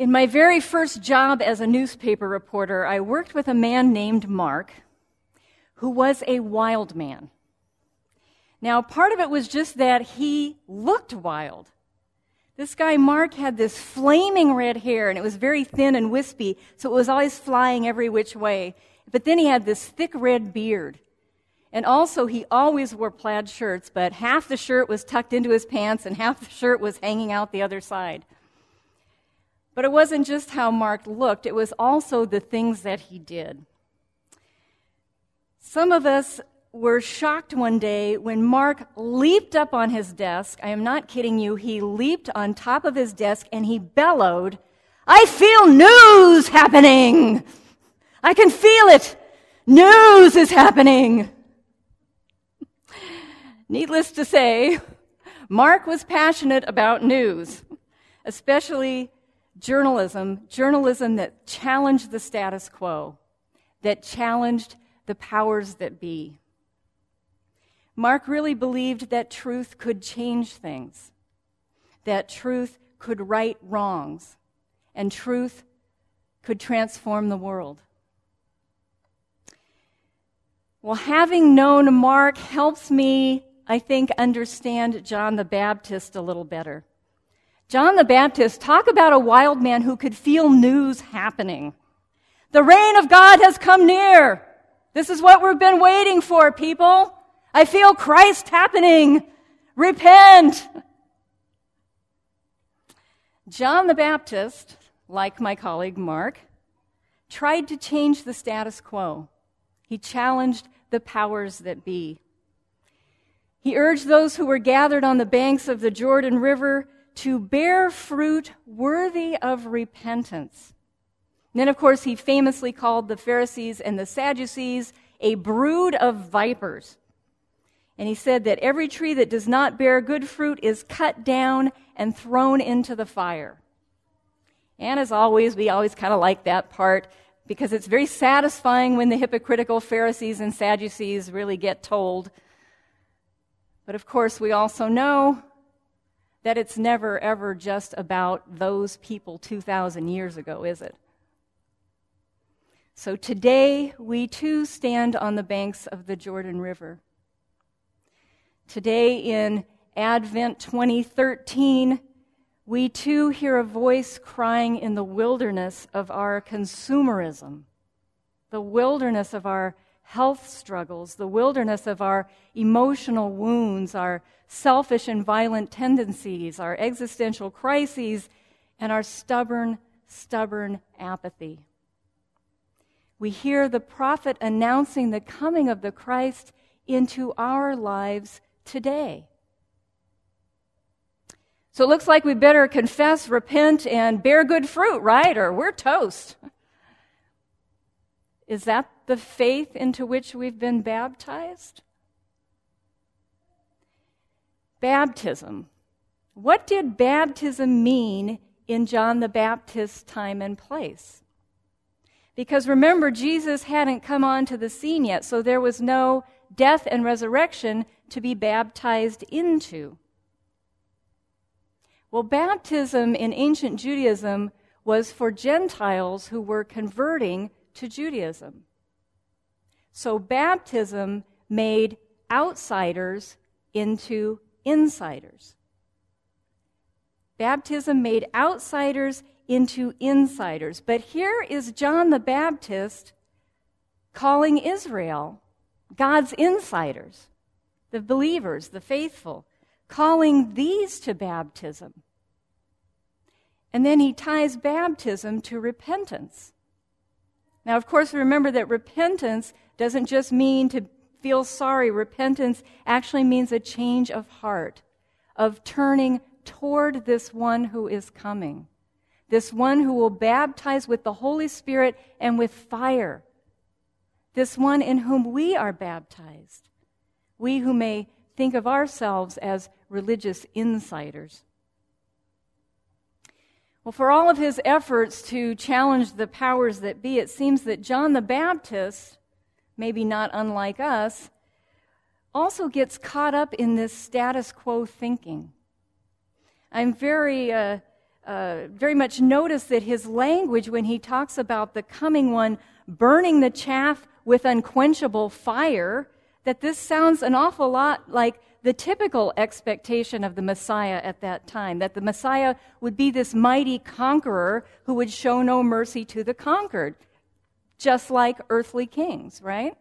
In my very first job as a newspaper reporter, I worked with a man named Mark, who was a wild man. Now, part of it was just that he looked wild. This guy, Mark, had this flaming red hair, and it was very thin and wispy, so it was always flying every which way. But then he had this thick red beard. And also, he always wore plaid shirts, but half the shirt was tucked into his pants, and half the shirt was hanging out the other side. But it wasn't just how Mark looked, it was also the things that he did. Some of us were shocked one day when Mark leaped up on his desk. I am not kidding you. He leaped on top of his desk and he bellowed, "I feel news happening! I can feel it! News is happening!" Needless to say, Mark was passionate about news, especially journalism that challenged the status quo, that challenged the powers that be. Mark really believed that truth could change things, that truth could right wrongs, and truth could transform the world. Well, having known Mark helps me, I think, understand John the Baptist a little better. John the Baptist, talk about a wild man who could feel news happening. The reign of God has come near. This is what we've been waiting for, people. I feel Christ happening. Repent. John the Baptist, like my colleague Mark, tried to change the status quo. He challenged the powers that be. He urged those who were gathered on the banks of the Jordan River to bear fruit worthy of repentance. And then, of course, he famously called the Pharisees and the Sadducees a brood of vipers. And he said that every tree that does not bear good fruit is cut down and thrown into the fire. And as always, we always kind of like that part because it's very satisfying when the hypocritical Pharisees and Sadducees really get told. But of course, we also know that it's never, ever just about those people 2,000 years ago, is it? So today, we too stand on the banks of the Jordan River. Today in Advent 2013, we too hear a voice crying in the wilderness of our consumerism, the wilderness of our health struggles, the wilderness of our emotional wounds, our selfish and violent tendencies, our existential crises, and our stubborn apathy. We hear the prophet announcing the coming of the Christ into our lives today. So it looks like we better confess, repent, and bear good fruit, right? Or we're toast. Is that the faith into which we've been baptized? Baptism. What did baptism mean in John the Baptist's time and place? Because remember, Jesus hadn't come onto the scene yet, so there was no death and resurrection to be baptized into. Well, baptism in ancient Judaism was for Gentiles who were converting to Judaism. So baptism made outsiders into insiders. Baptism made outsiders into insiders. But here is John the Baptist calling Israel God's insiders, the believers, the faithful, calling these to baptism. And then he ties baptism to repentance. Now, of course, remember that repentance doesn't just mean to feel sorry. Repentance actually means a change of heart, of turning toward this one who is coming, this one who will baptize with the Holy Spirit and with fire, this one in whom we are baptized, we who may think of ourselves as religious insiders. Well, for all of his efforts to challenge the powers that be, it seems that John the Baptist, maybe not unlike us, also gets caught up in this status quo thinking. I'm very very much notice that his language, when he talks about the coming one burning the chaff with unquenchable fire, that this sounds an awful lot like the typical expectation of the Messiah at that time, that the Messiah would be this mighty conqueror who would show no mercy to the conquered, just like earthly kings, right?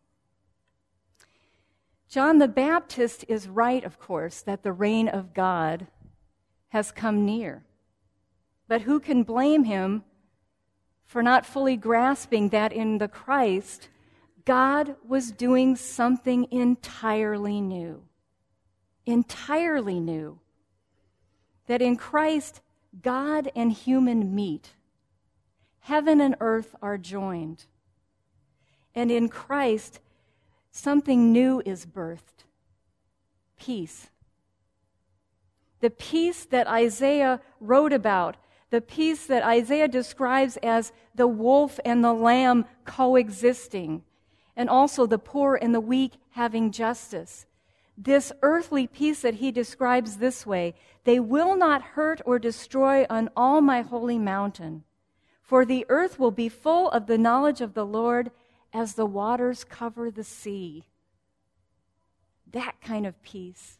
John the Baptist is right, of course, that the reign of God has come near. But who can blame him for not fully grasping that in the Christ, God was doing something entirely new. Entirely new. That in Christ, God and human meet. Heaven and earth are joined. And in Christ, something new is birthed. Peace. The peace that Isaiah wrote about, the peace that Isaiah describes as the wolf and the lamb coexisting, and also the poor and the weak having justice. This earthly peace that he describes this way, they will not hurt or destroy on all my holy mountain, for the earth will be full of the knowledge of the Lord as the waters cover the sea. That kind of peace.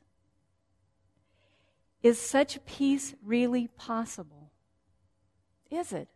Is such peace really possible? Is it?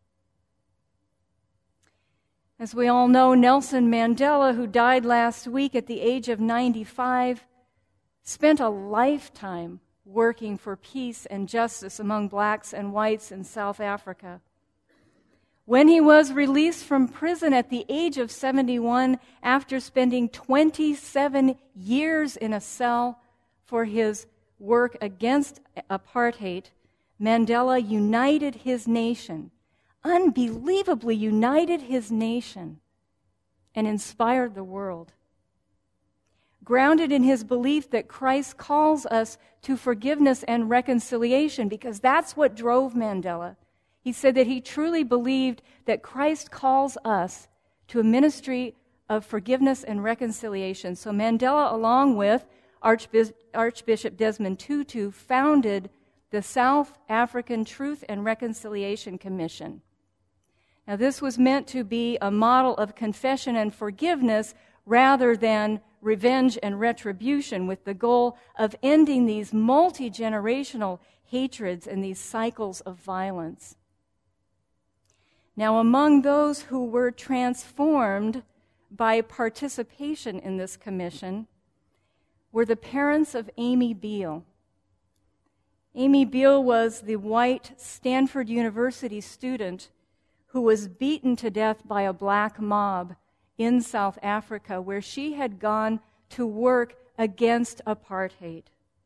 As we all know, Nelson Mandela, who died last week at the age of 95, spent a lifetime working for peace and justice among blacks and whites in South Africa. When he was released from prison at the age of 71, after spending 27 years in a cell for his work against apartheid, Mandela united his nation, unbelievably united his nation, and inspired the world. Grounded in his belief that Christ calls us to forgiveness and reconciliation, because that's what drove Mandela. He said that he truly believed that Christ calls us to a ministry of forgiveness and reconciliation. So Mandela, along with Archbishop Desmond Tutu, founded the South African Truth and Reconciliation Commission. Now, this was meant to be a model of confession and forgiveness rather than revenge and retribution, with the goal of ending these multi-generational hatreds and these cycles of violence. Now, among those who were transformed by participation in this commission were the parents of Amy Beale. Amy Beale was the white Stanford University student who was beaten to death by a black mob in South Africa, where she had gone to work against apartheid.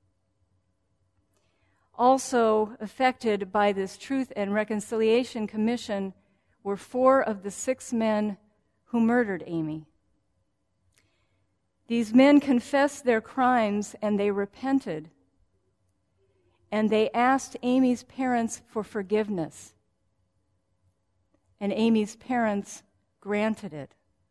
Also affected by this Truth and Reconciliation Commission were 4 of the 6 men who murdered Amy. These men confessed their crimes and they repented. And they asked Amy's parents for forgiveness. And Amy's parents granted it.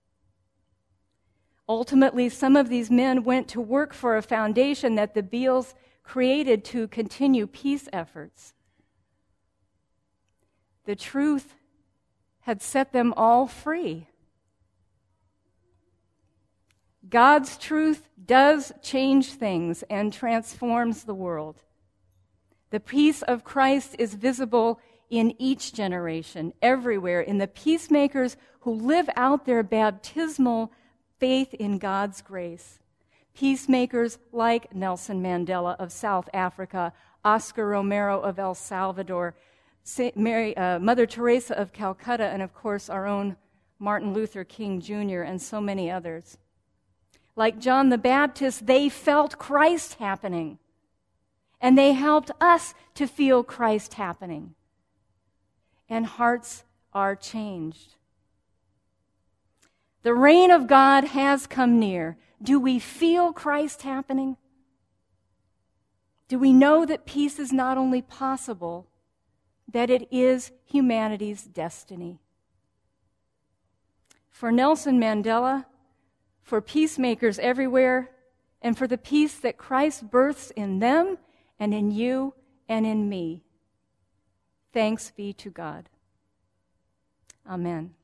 Ultimately, some of these men went to work for a foundation that the Beales created to continue peace efforts. The truth had set them all free. God's truth does change things and transforms the world. The peace of Christ is visible in each generation, everywhere, in the peacemakers who live out their baptismal faith in God's grace. Peacemakers like Nelson Mandela of South Africa, Oscar Romero of El Salvador, Mother Teresa of Calcutta, and of course our own Martin Luther King Jr., and so many others. Like John the Baptist, they felt Christ happening. And they helped us to feel Christ happening. And hearts are changed. The reign of God has come near. Do we feel Christ happening? Do we know that peace is not only possible, that it is humanity's destiny? For Nelson Mandela, for peacemakers everywhere, and for the peace that Christ births in them and in you and in me, Thanks be to God. Amen.